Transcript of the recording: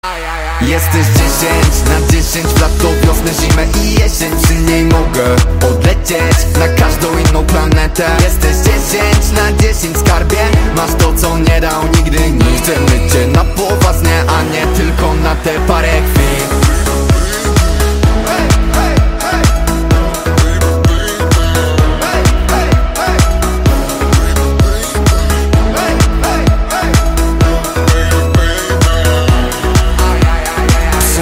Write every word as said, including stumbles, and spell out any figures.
Jesteś dziesięć na dziesięć w lato, wiosnę, zimę i jesień. Przy niej mogę odlecieć na każdą inną planetę. Jesteś dziesięć na dziesięć, skarbie. Masz to, co nie dał nigdy nikt. Chcemy cię na poważnie, a nie tylko na te parę chwil.